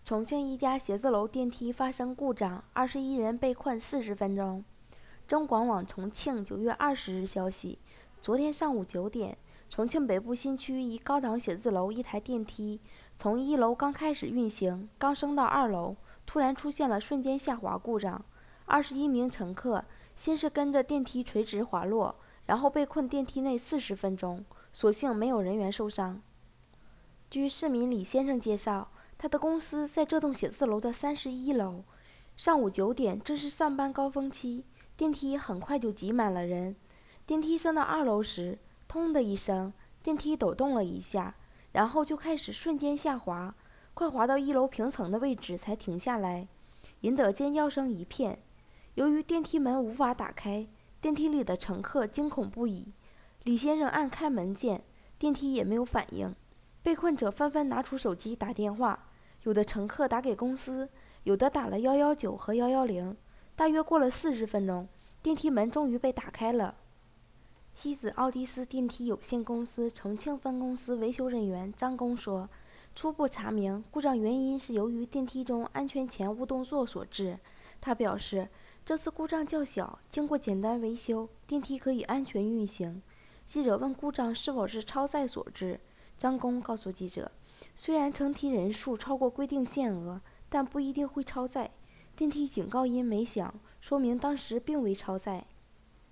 重庆一家写字楼电梯发生故障，21人被困40分钟。中广网重庆9月20日消息，昨天上午9点，重庆北部新区一高档写字楼一台电梯从1楼刚开始运行，刚升到2楼，突然出现了瞬间下滑故障。21名乘客先是跟着电梯垂直滑落，然后被困电梯内40分钟，所幸没有人员受伤。据市民李先生介绍，他的公司在这栋写字楼的31楼。上午9点正是上班高峰期，电梯很快就挤满了人。电梯升到2楼时，通的一声，电梯抖动了一下，然后就开始瞬间下滑，快滑到1楼平层的位置才停下来，引得尖叫声一片。由于电梯门无法打开，电梯里的乘客惊恐不已。李先生按开门键，电梯也没有反应。被困者纷纷拿出手机打电话，有的乘客打给公司，有的打了119和110。大约过了40分钟，电梯门终于被打开了。西子奥迪斯电梯有限公司重庆分公司维修人员张工说，初步查明故障原因是由于电梯中安全前无动作所致。他表示，这次故障较小，经过简单维修，电梯可以安全运行。记者问故障是否是超载所致，张工告诉记者，虽然乘梯人数超过规定限额，但不一定会超载。电梯警告音没响，说明当时并未超载。